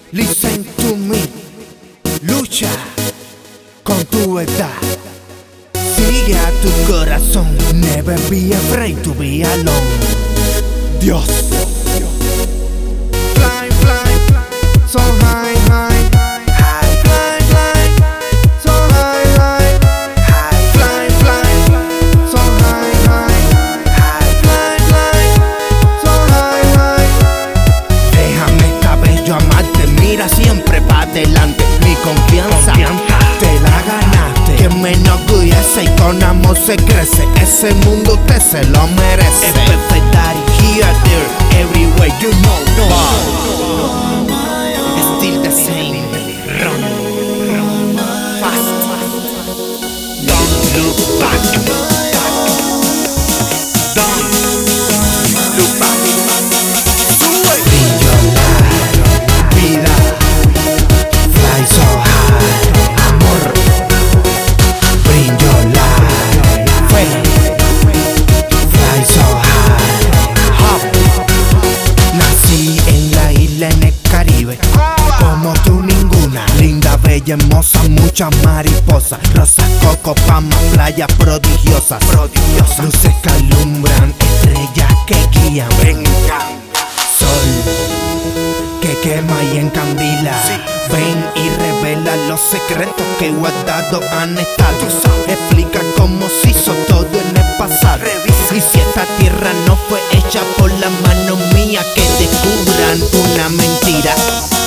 Listen to me. Lucha con tu verdad. Sigue a tu corazón. Never be afraid to be alone. Dios. Fly, fly, so high, high. Fly, fly, so high, high. Fly, fly, so high, high. Fly, fly, so high, high. Déjame cabello amarte, mira siempre pa' adelante. Mi confianza te la ganaste, que me enorgullece y con amor se crece. Ese mundo usted se lo merece. Es perfect daddy, here, there, everywhere, you know. Still the same, run fast, don't look back, don't look back. Brillo la vida, fly so high, amor. Brillo la fe, fly so high, hop. Nací en la isla en el Caribe, como tú ninguna. Linda, bella, hermosa, muchas mariposas. Rosas, coco, palmas, playas prodigiosas. Luces que alumbran, estrellas que guían. Venga, sol que quema y encandila. Ven y revela los secretos que guardados han estado. Explica cómo se hizo todo en el pasado. Y si esta tierra no fue hecha por la mano mía, que descubran una mentira.